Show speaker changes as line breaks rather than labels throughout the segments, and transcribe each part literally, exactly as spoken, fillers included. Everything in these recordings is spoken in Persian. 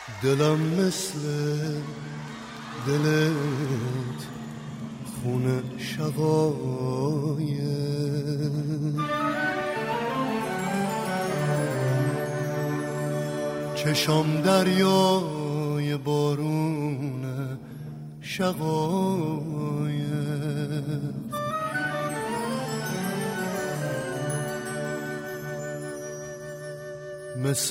دلم مثل دلت خون شقایق، چشام دریای بارون شقایق، مثل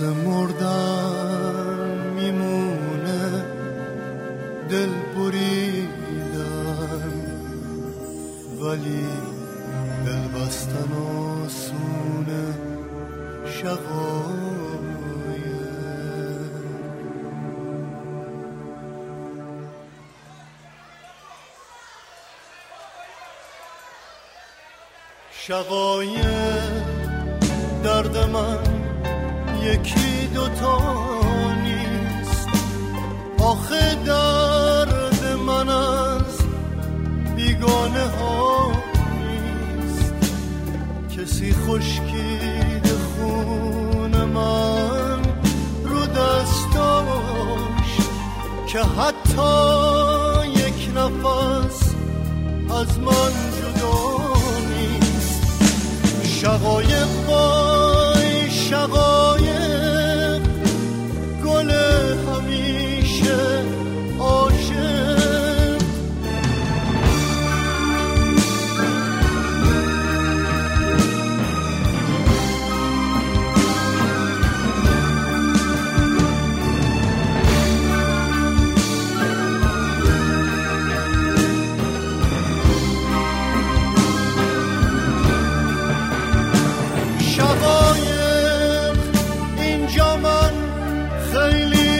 مردن میمونه دل بریدن، ولی دل بستن آسونه شقایق. شقایق درد من یکی دوتا نیست، آخه درد من از بیگانه ها نیست. کسی خشکیده خون من رو دستاش که حتی یک نفس از من جدا نیست. شقایق وای شقایق، گل همیشه عاشق. شقایق اینجا من خیلی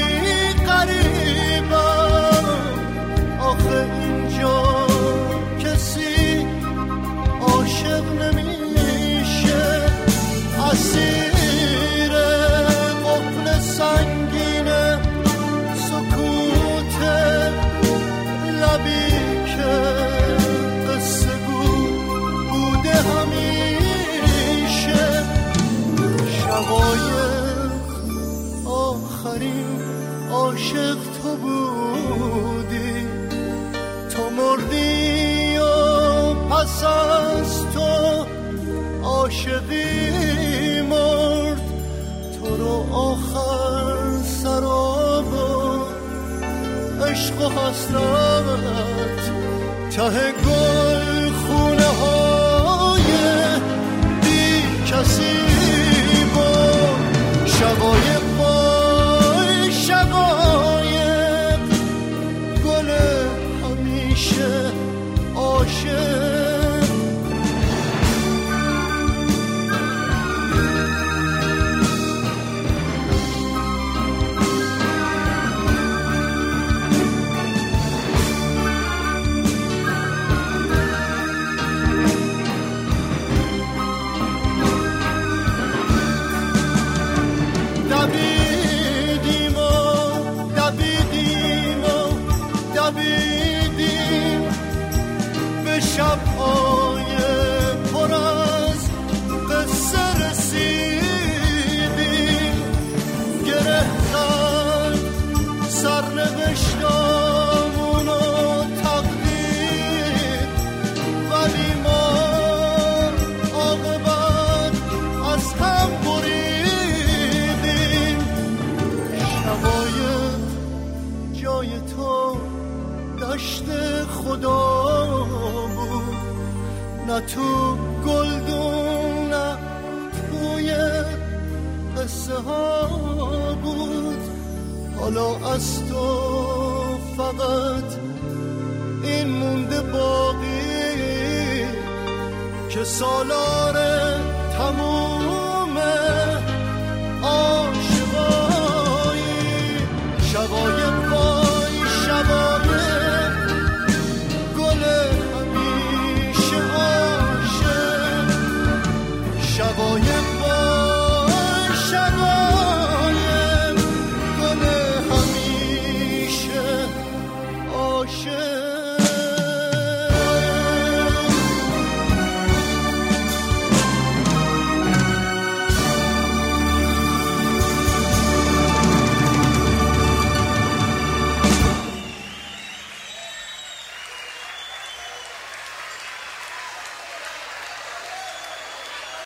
غریبم، آخه اینجا کسی عاشق نمیشه. اسیر قفل سنگین سکوت لبی که قصه گو بوده همیشه. شقایق آخرین عاشق تو بودی، تو مردی و پس از تو عاشقی مرد. تو رو آخر سراب و عشق و حسرت ته گل خونه های بی کسی بود. شقایق وای شقایق، گل همیشه عاشق. دویدیم و دویدیم و دویدیم به شب‌های پر از قصه رسیدیم. گره زد سرنوشتامون و تقدیر، ولی ما عاقبت از هم بریدیم. شقایق جای تو دشت خدا بود، نه تو گلدون نه توی قصه ها بود. حالا از تو فقط این مونده باقی که سالار تموم